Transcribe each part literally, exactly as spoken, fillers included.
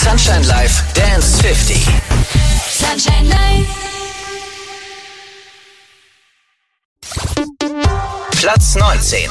Sunshine Live Dance fünfzig. Sunshine Live. Platz neunzehn.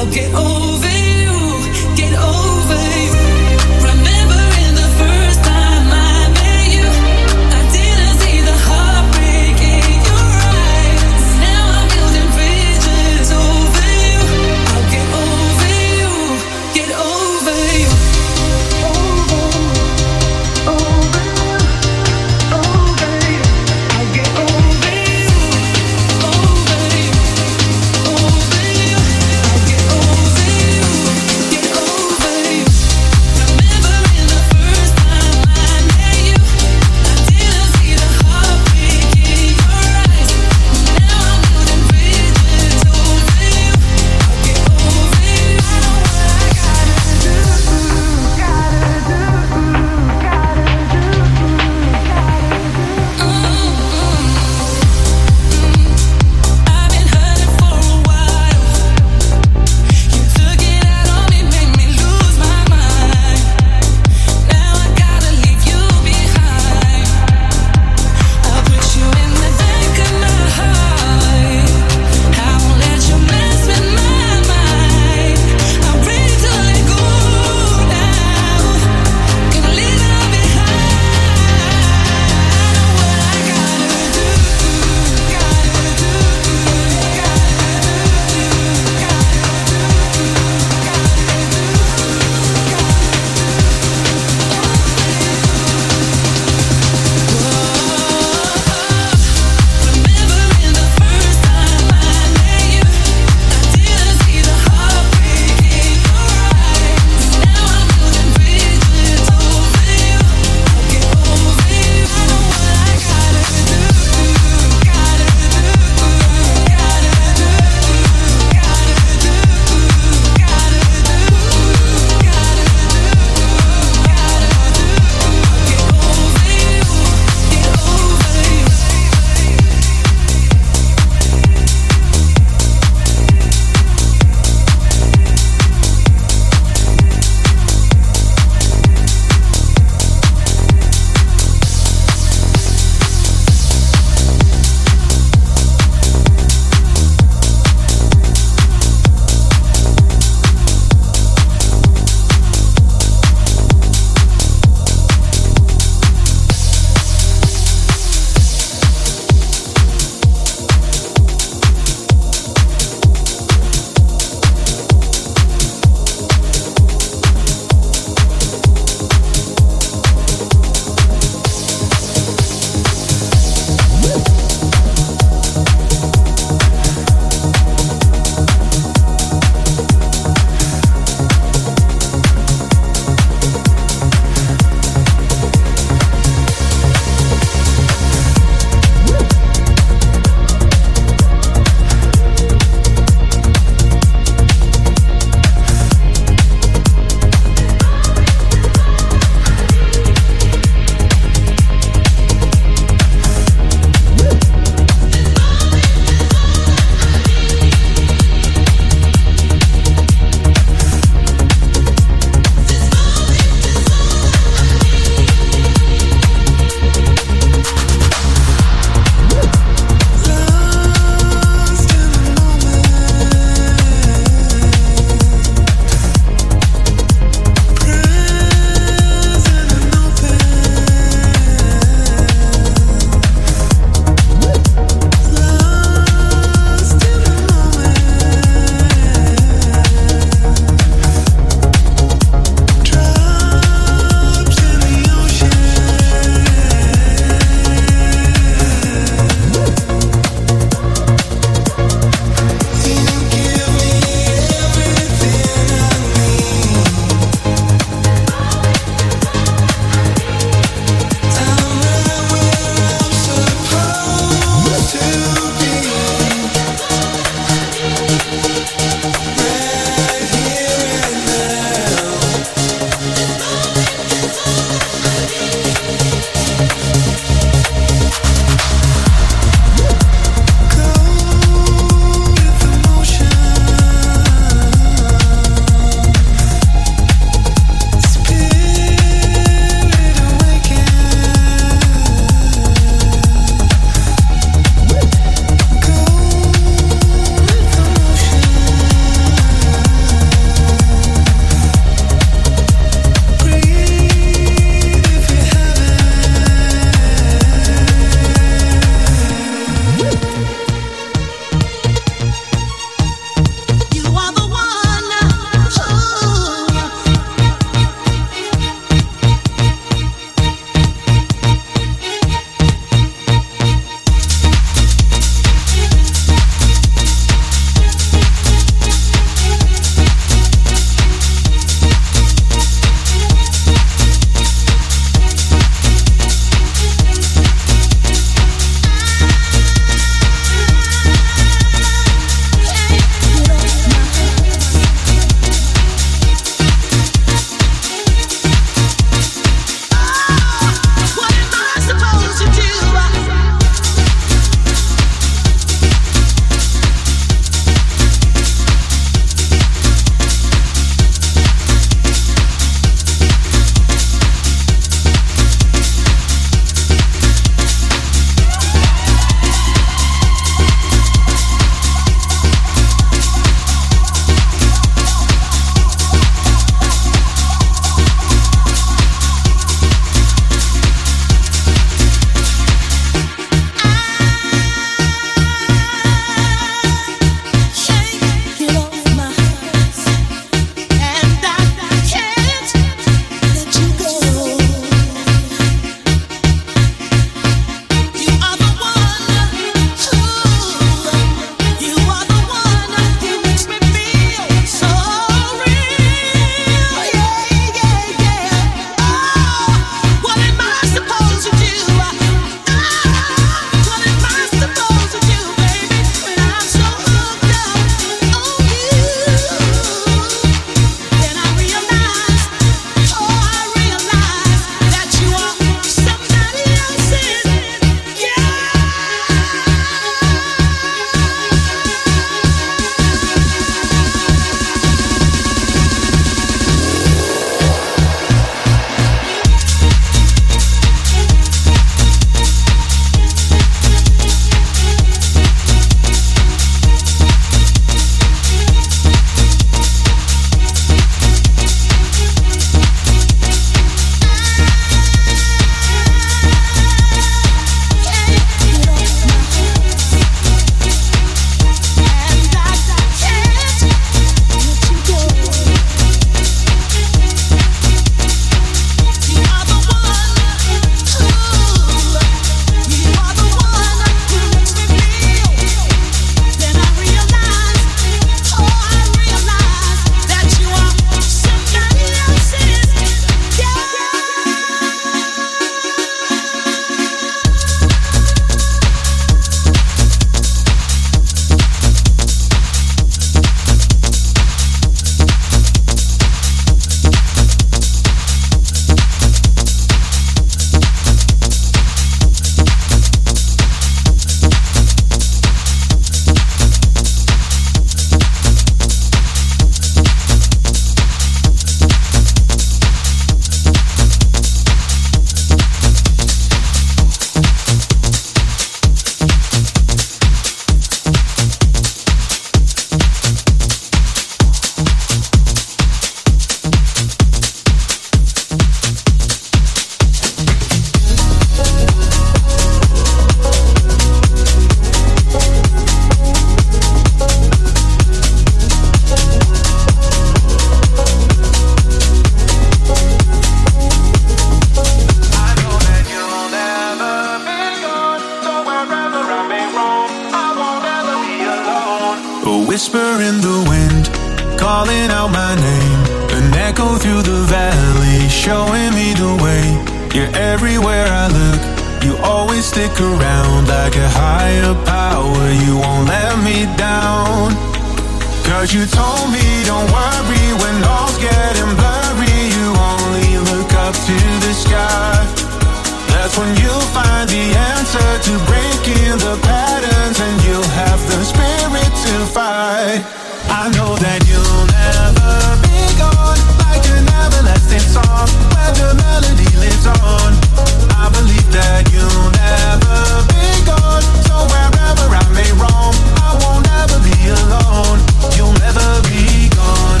whisper in the wind, calling out my name. An echo through the valley, showing me the way. You're everywhere I look, you always stick around. Like a higher power, you won't let me down. Cause you told me don't worry when all's getting blurry. You only look up to the sky. That's when you'll find the answer to breaking the patterns, and you'll have the spirit to fight. I know that you'll never be gone, like an everlasting song where the melody lives on. I believe that you'll never be gone, so wherever I may roam, I won't ever be alone. You'll never be gone.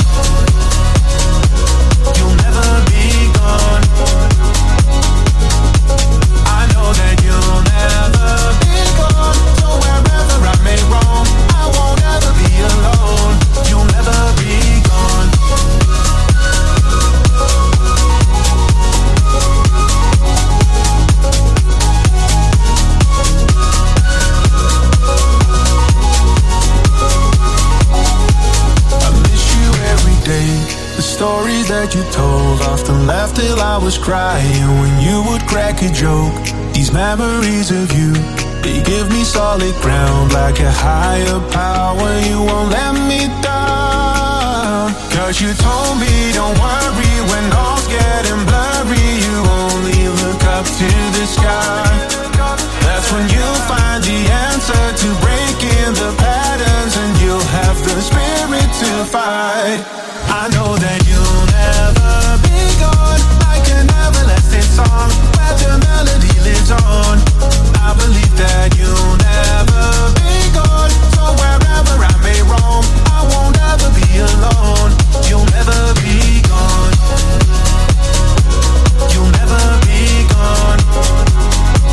You'll never be gone. I know that you'll never be gone, so wherever I may roam, I won't ever be alone. You'll never be gone. I miss you every day. The stories that you told often laughed till I was crying when you would crack a joke. These memories of you, they give me solid ground. Like a higher power, you won't let me down. Cause you told me don't worry when all's getting blurry. You only look up to the sky. That's when you'll find the answer to breaking the patterns, and you'll have the spirit to fight. I know that you'll never be gone, like an everlasting song where the melody lives on. I believe that you'll never be gone, so wherever I may roam, I won't ever be alone. You'll never be gone. You'll never be gone.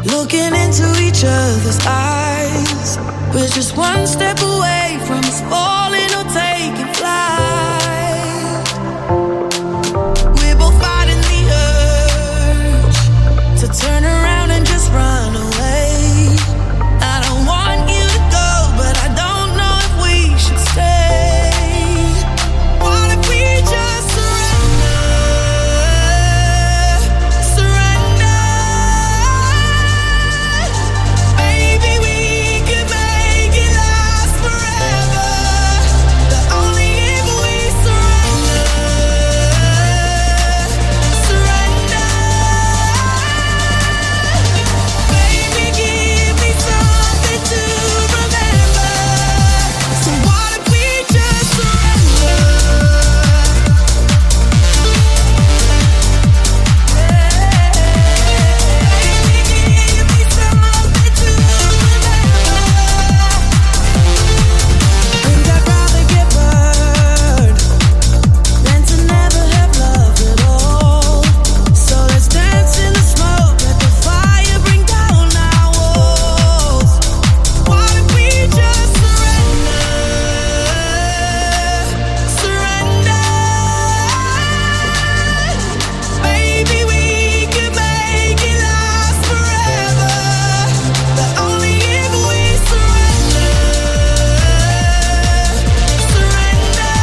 looking into each other's eyes. We're just one step away from us falling or taking flight. We're both fighting the urge to turn around and just run away. I don't want you to go, but I don't know if we should stay. What if we just surrender? Surrender. Maybe we could make it last forever. But only if we surrender. Surrender. Baby, give me something to remember. So what if we just surrender? Baby, give me something to remember. And I'd rather get burned than to never have loved at all. So let's dance in the smoke, let the fire bring down our walls. What if we just surrender? Surrender. Baby, we could make it last forever. But only if we surrender. Surrender.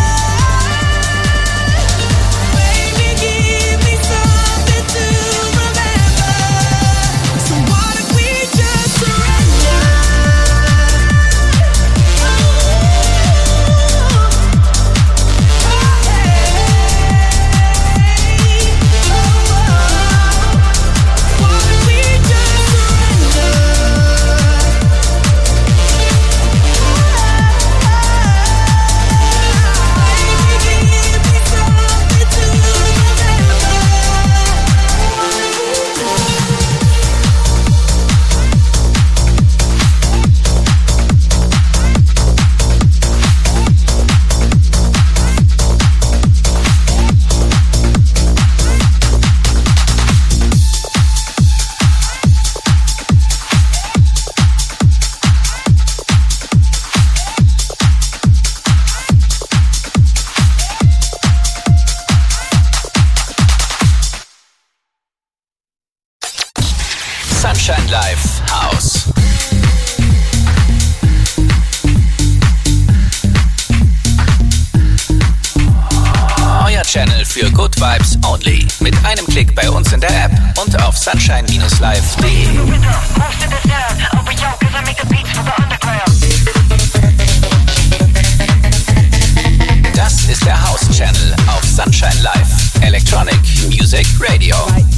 Baby, give me something to remember. So what if we just surrender? What if we just surrender? Baby, give me something to remember. Sunshine Live House. Euer Channel für Good Vibes Only. Mit einem Klick bei uns in der App und auf sunshine live punkt de. Das ist der House Channel auf Sunshine Live. Electronic Music Radio.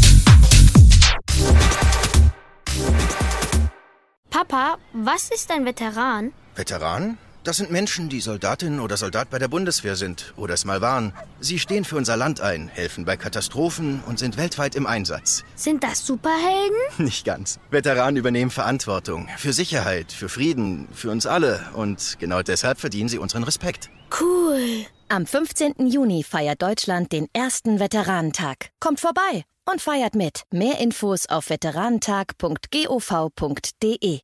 Papa, was ist ein Veteran? Veteran? Das sind Menschen, die Soldatin oder Soldat bei der Bundeswehr sind oder es mal waren. Sie stehen für unser Land ein, helfen bei Katastrophen und sind weltweit im Einsatz. Sind das Superhelden? Nicht ganz. Veteranen übernehmen Verantwortung für Sicherheit, für Frieden, für uns alle. Und genau deshalb verdienen sie unseren Respekt. Cool. Am fünfzehnten Juni feiert Deutschland den ersten Veteranentag. Kommt vorbei und feiert mit. Mehr Infos auf veteranentag punkt gov punkt de.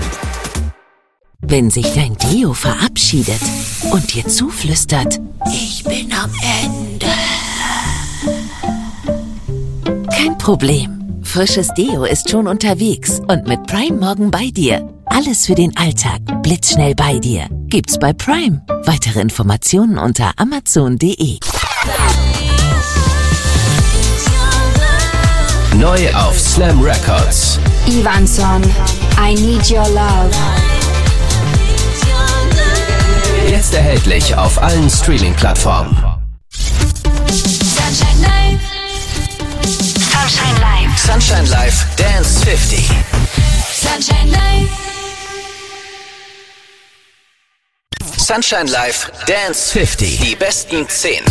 Wenn sich dein Deo verabschiedet und dir zuflüstert, ich bin am Ende. Kein Problem. Frisches Deo ist schon unterwegs und mit Prime morgen bei dir. Alles für den Alltag, blitzschnell bei dir. Gibt's bei Prime. Weitere Informationen unter amazon punkt de. Neu auf Slam Records. Ivanson, I Need Your Love. Jetzt erhältlich auf allen Streaming-Plattformen. Sunshine Live. Sunshine Live. Sunshine Live Dance fünfzig. Sunshine Live. Sunshine Live Dance fünfzig. Die besten zehn.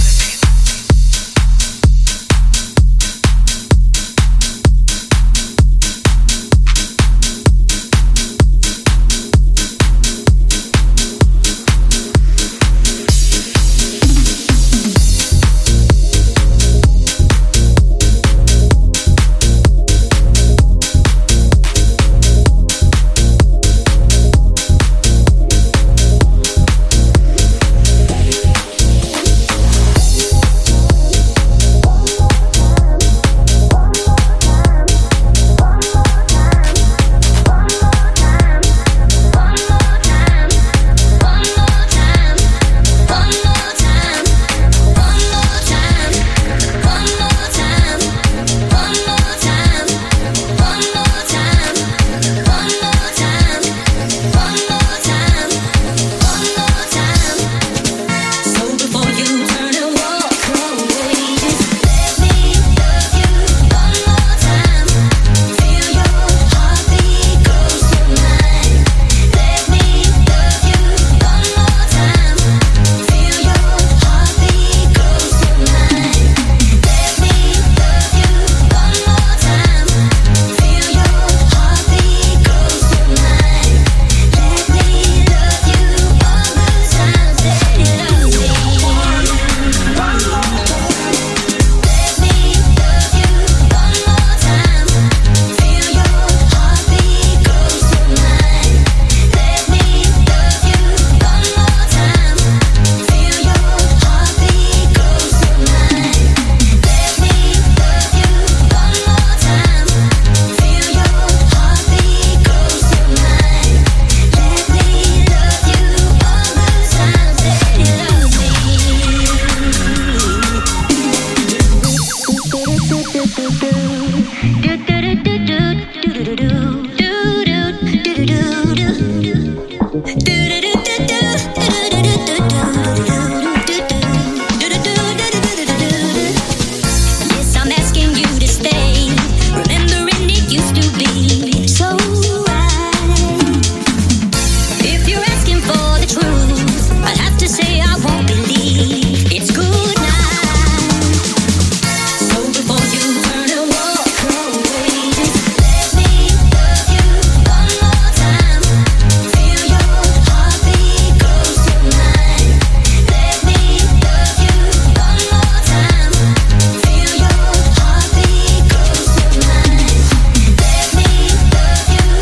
Let me love you.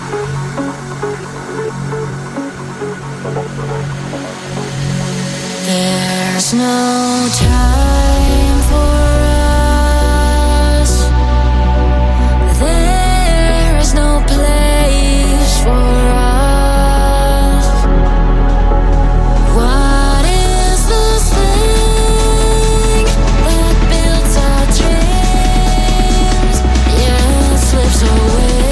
There's no time for us. There is no place for us. What is this thing that builds our dreams? Yeah, it slips away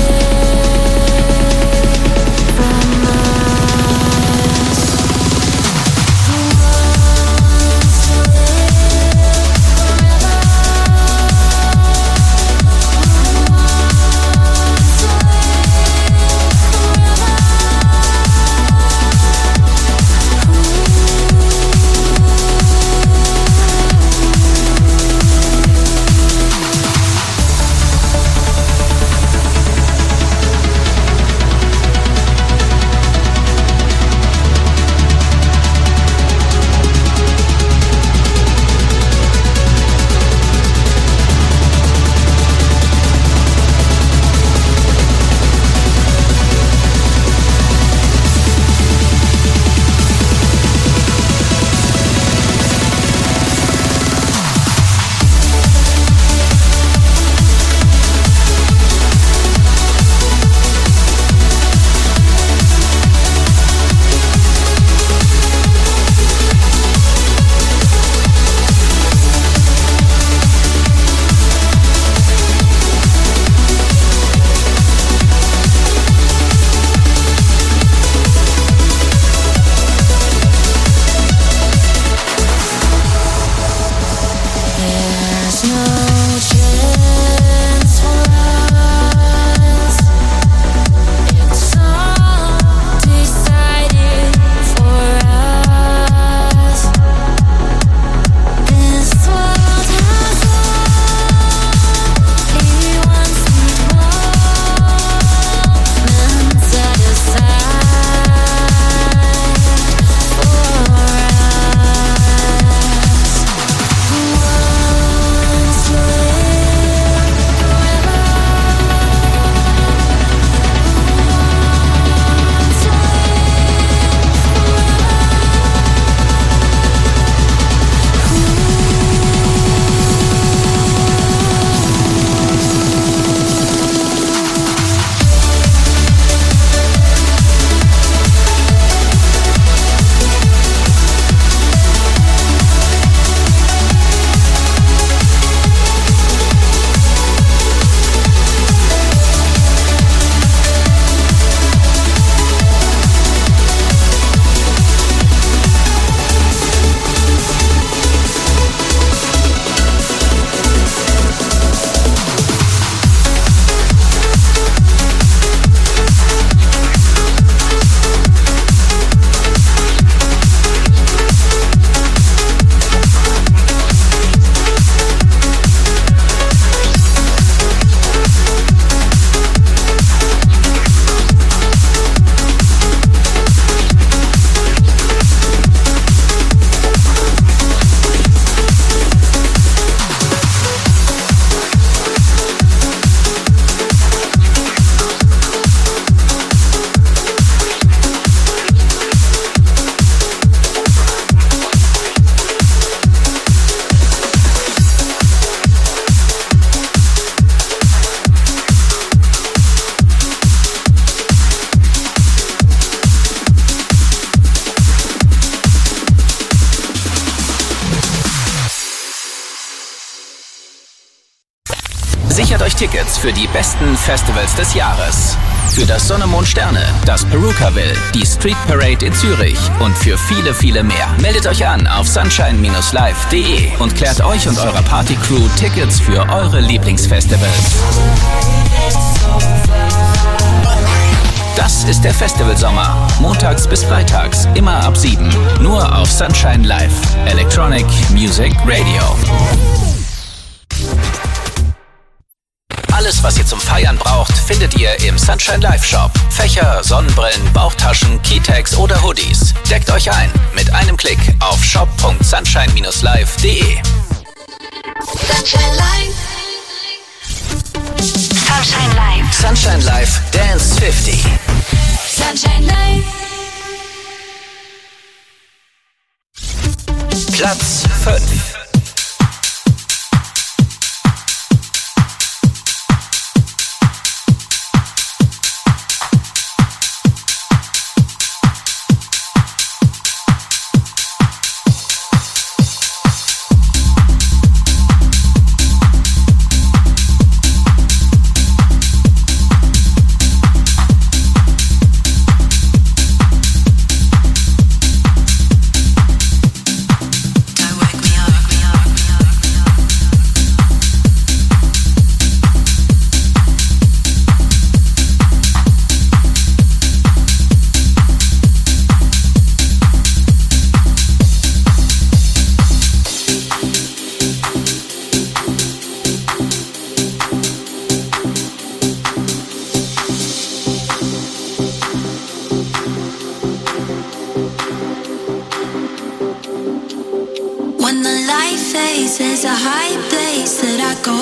from us. Who wants to live Sichert euch Tickets für die besten Festivals des Jahres. Für das Sonne, Mond, Sterne, das Perukaville, die Street Parade in Zürich und für viele, viele mehr. Meldet euch an auf sunshine Bindestrich live Punkt de und klärt euch und eurer Partycrew Tickets für eure Lieblingsfestivals. Das ist der Festivalsommer. Montags bis freitags, immer ab sieben. Nur auf Sunshine Live. Electronic Music Radio. Alles, was ihr zum Feiern braucht, findet ihr im Sunshine Live Shop. Fächer, Sonnenbrillen, Bauchtaschen, Keytags oder Hoodies. Deckt euch ein mit einem Klick auf shop Punkt sunshine Bindestrich live Punkt de. Sunshine Live. Sunshine Live. Sunshine Live Dance fünfzig. Sunshine Live. Platz fünf. There's a high place that I go.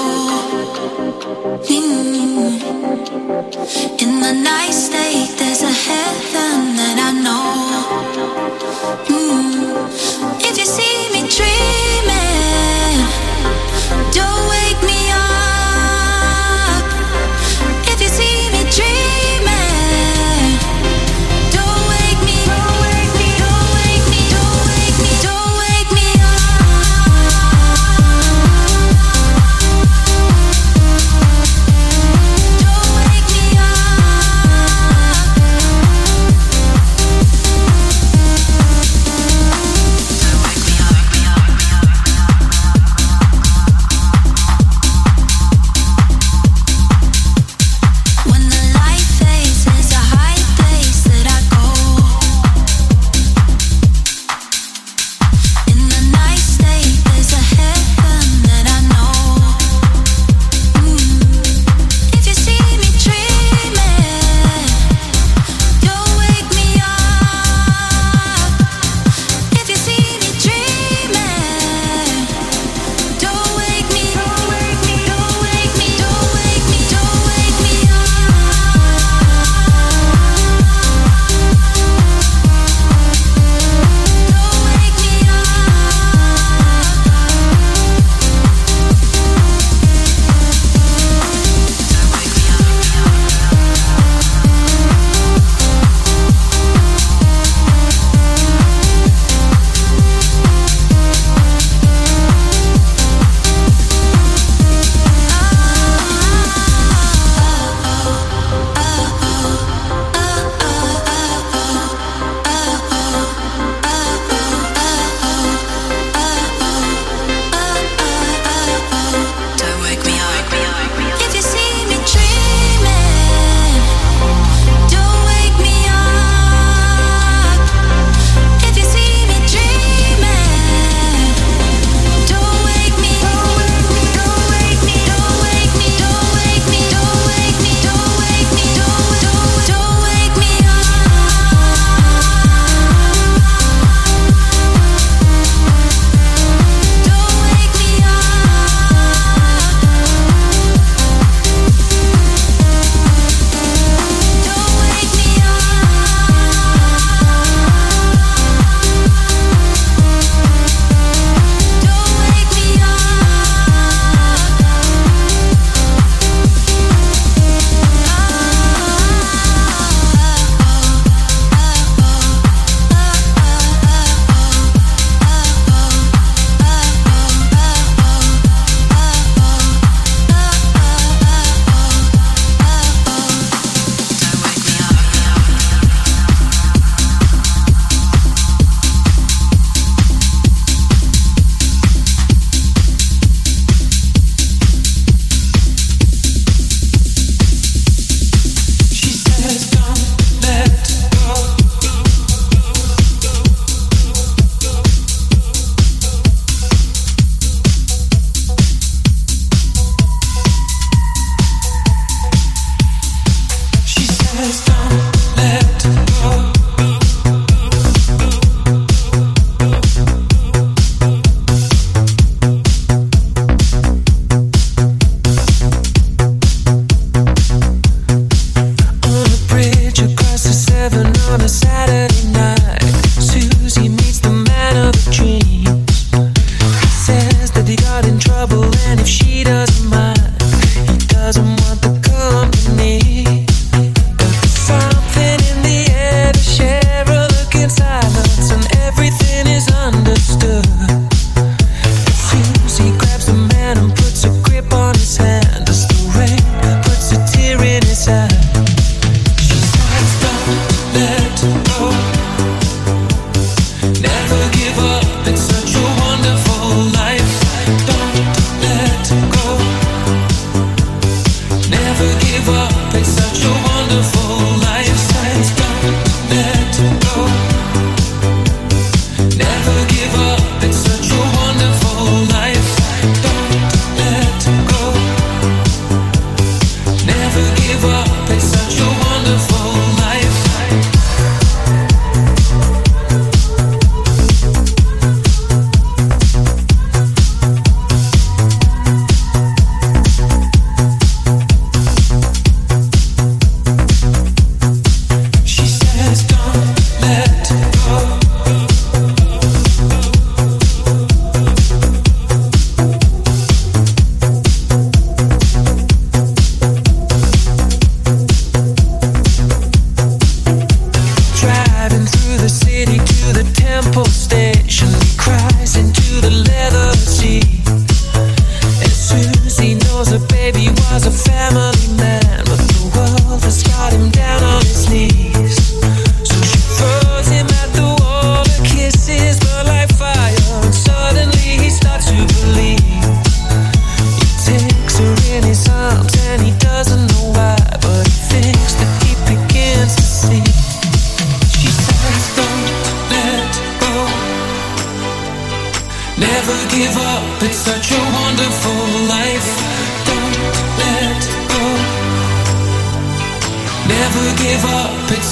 Mm. In the night state, there's a heaven that I know. Mm. If you see me dreaming, don't wake me up. If you see me dreaming, don't wake me, don't wake me, don't wake me, don't wake me, don't wake me up. Don't wake me up.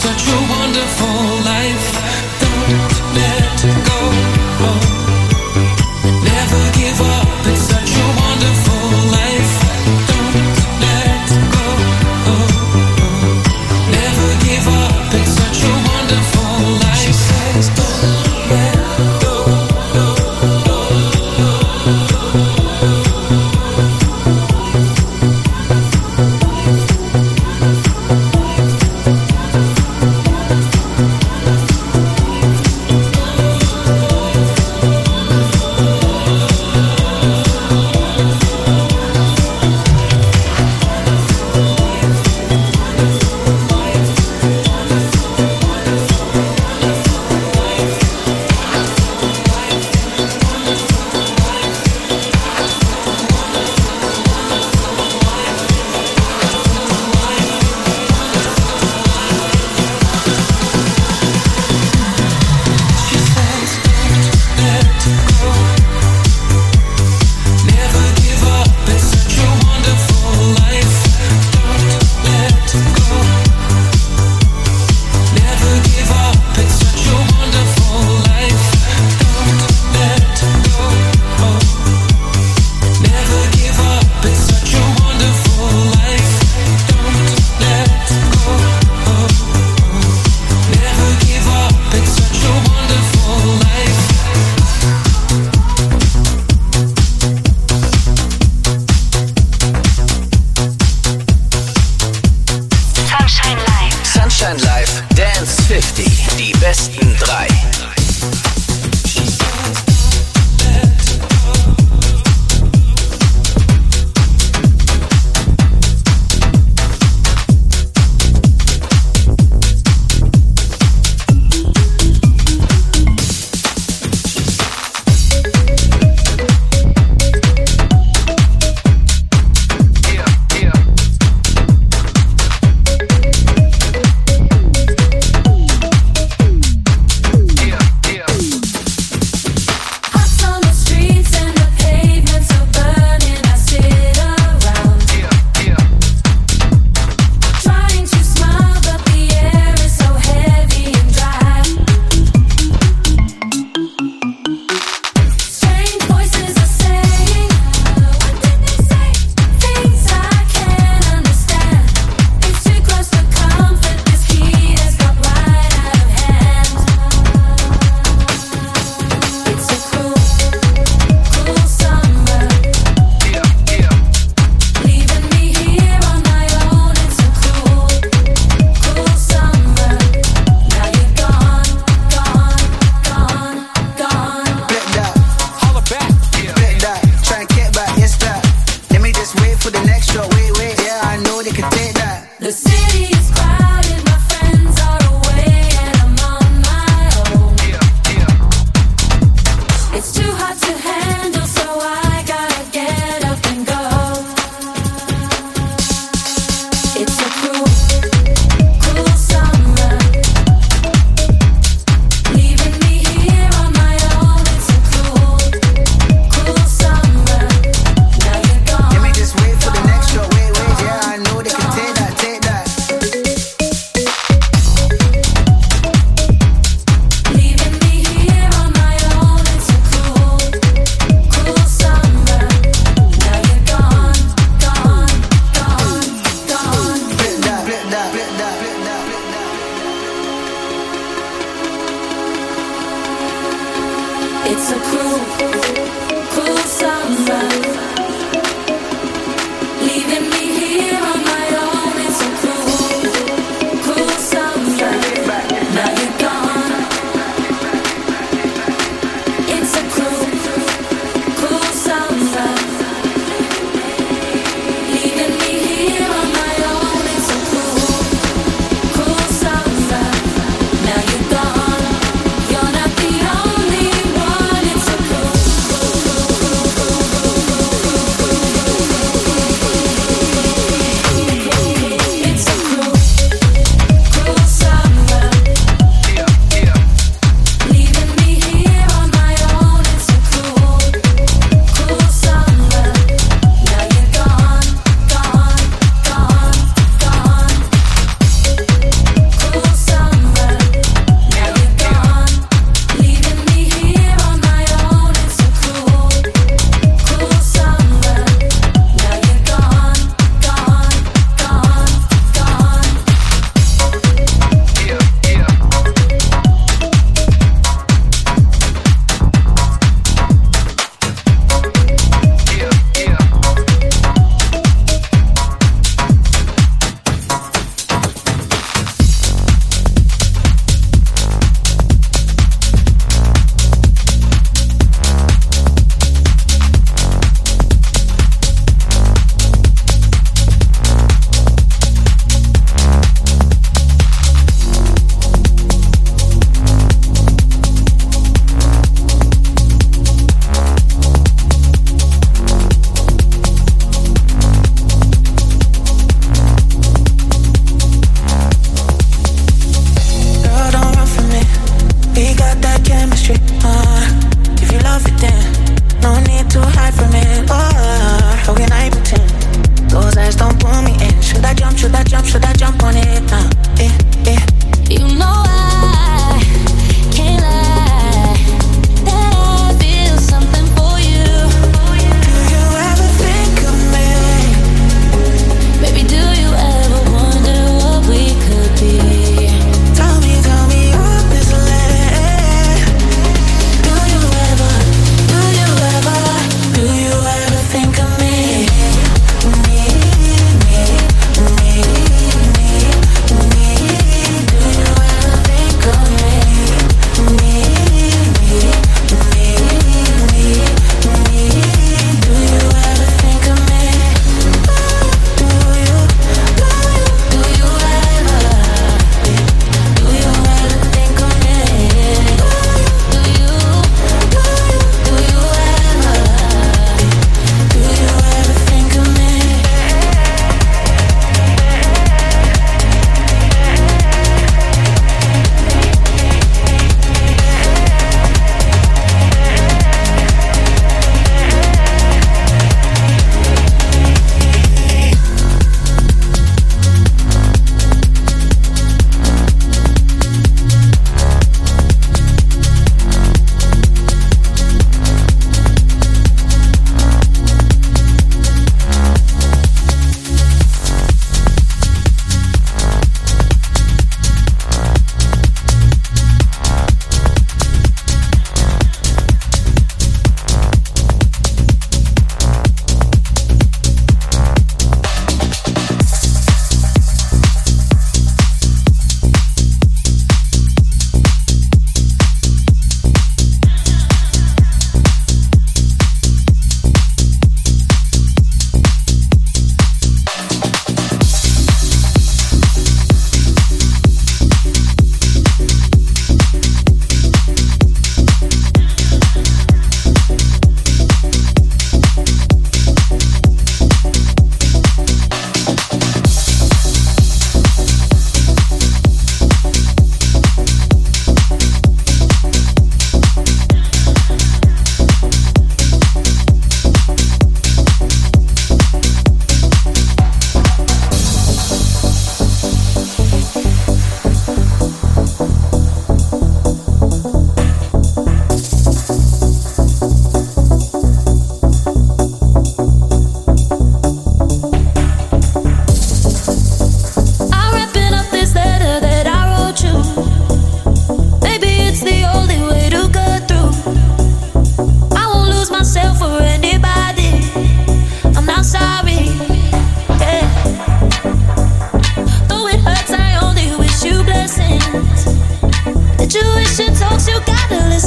such a wonderful life. Don't let go. Oh. Never give up. It's such a wonderful life. Don't let go. Oh. Oh. Never give up. It's such a wonderful life. She says, don't let go.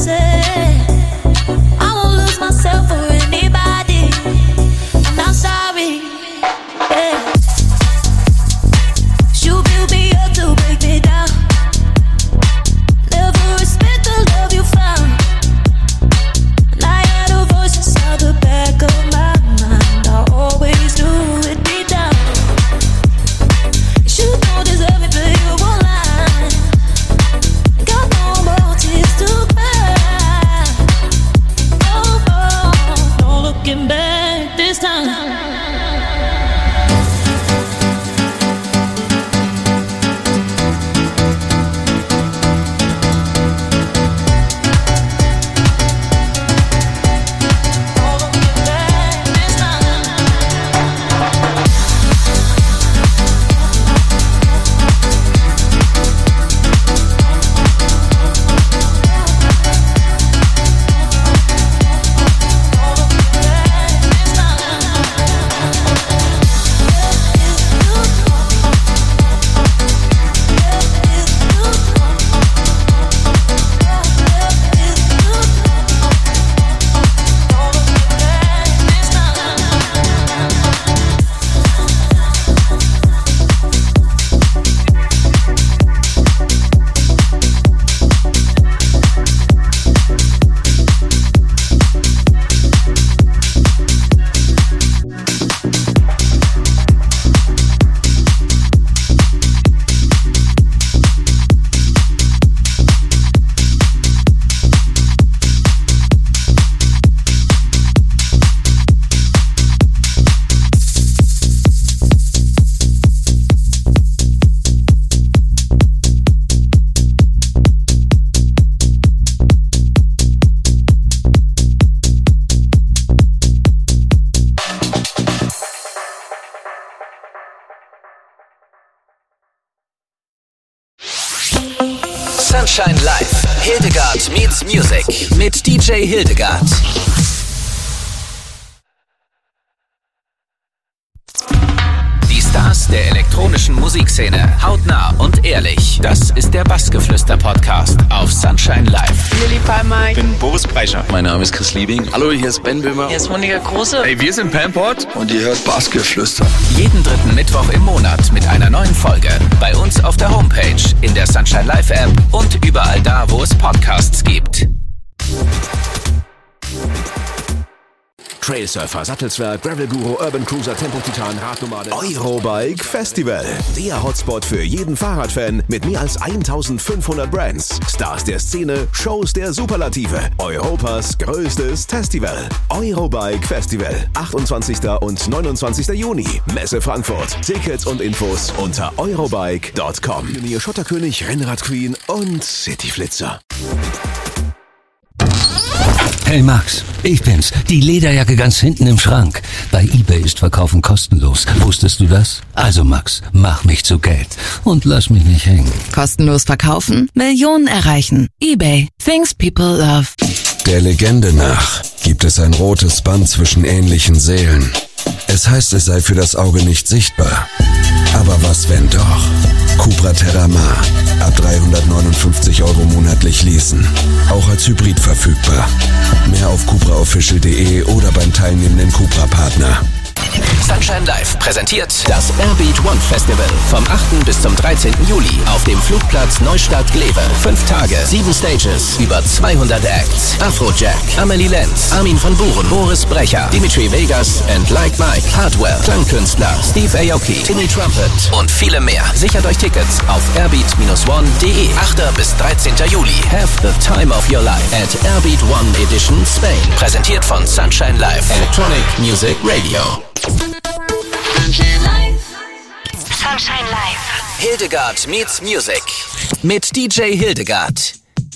say I won't lose myself for anybody. I'm not sorry. Yeah. You build me up to break me down. Never respect the love you found. And I had a voice inside the back of my mind. I always knew it deep down. You don't deserve me, but you won't lie. Got no more tears to cry. Oh, oh, no looking back this time. Sunshine Live. Hildegard meets Music mit D J Hildegard. Die Stars der elektronischen Musikszene. Hautnah und ehrlich. Das ist der Bassgeflüster-Podcast auf Sunshine Live. Lilly Palmer. Ich bin Boris Brecher. Mein Name ist Chris Liebing. Hallo, hier ist Ben Böhmer. Hier ist Monika Große. Hey, wir sind Pamport. Und ihr hört Bassgeflüster. Jeden dritten Mittwoch im Monat mit einer neuen Folge. Bei uns auf der Homepage, in der Sunshine Live App und überall da, wo es Podcasts gibt. Trailsurfer, Sattelzwerg, Gravelguru, Urban Cruiser, Tempo-Titan, Radnomade. Eurobike Festival. Der Hotspot für jeden Fahrradfan mit mehr als eintausendfünfhundert Brands. Stars der Szene, Shows der Superlative. Europas größtes Festival. Eurobike Festival. achtundzwanzigsten und neunundzwanzigsten Juni. Messe Frankfurt. Tickets und Infos unter eurobike punkt com. Pionier, Schotterkönig, Rennrad-Queen und Cityflitzer. Hey Max, ich bin's. Die Lederjacke ganz hinten im Schrank. Bei eBay ist Verkaufen kostenlos. Wusstest du das? Also Max, mach mich zu Geld und lass mich nicht hängen. Kostenlos verkaufen? Millionen erreichen. eBay. Things people love. Der Legende nach gibt es ein rotes Band zwischen ähnlichen Seelen. Es heißt, es sei für das Auge nicht sichtbar. Aber was wenn doch? Cupra Terramar. Ab dreihundertneunundfünfzig Euro monatlich leasen. Auch als Hybrid verfügbar. Mehr auf cupra official punkt de oder beim teilnehmenden Cupra-Partner. Sunshine Live präsentiert das Airbeat One Festival vom achten bis zum dreizehnten Juli auf dem Flugplatz Neustadt-Glewe. Fünf Tage, sieben Stages, über zweihundert Acts. Afrojack, Amelie Lenz, Armin van Buuren, Boris Brecher, Dimitri Vegas and Like Mike, Hardwell, Klangkünstler, Steve Aoki, Timmy Trumpet und viele mehr. Sichert euch Tickets auf airbeat one punkt de. achten bis dreizehnten Juli. Have the time of your life at Airbeat One Edition Spain. Präsentiert von Sunshine Live Electronic Music Radio. Sunshine Live. Sunshine Live. Hildegard meets Music mit D J Hildegard.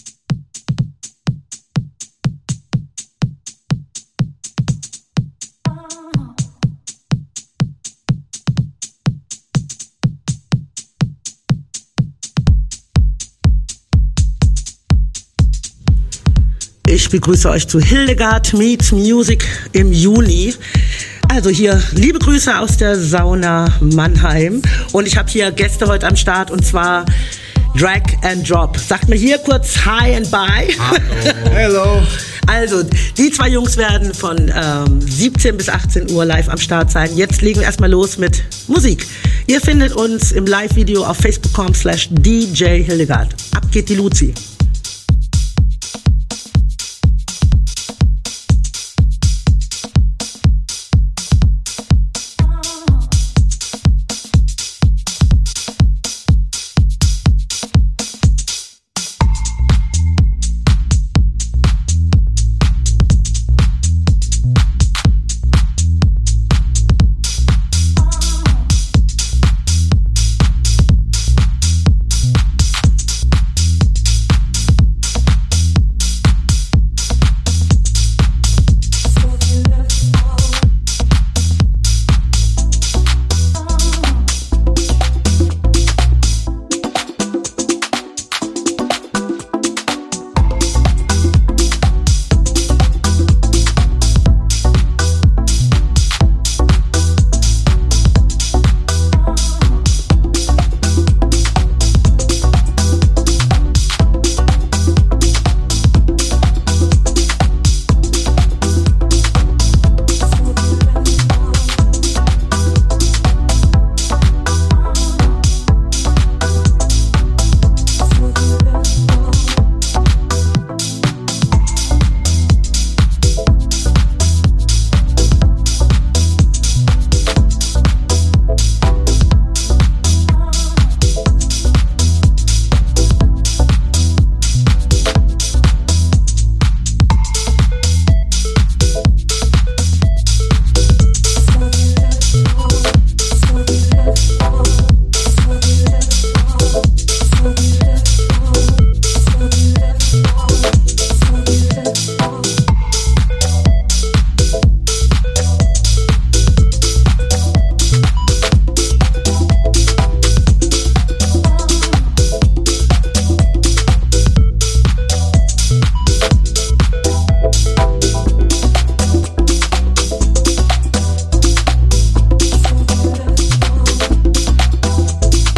Ich begrüße euch zu Hildegard Meets Music im Juli. Also hier liebe Grüße aus der Sauna Mannheim und ich habe hier Gäste heute am Start und zwar Drag and Drop. Sagt mir hier kurz Hi and Bye. Hello. Also, die zwei Jungs werden von ähm, siebzehn bis achtzehn Uhr live am Start sein. Jetzt legen wir erstmal los mit Musik. Ihr findet uns im Live-Video auf facebook punkt com slash D J Hildegard. Ab geht die Luzi.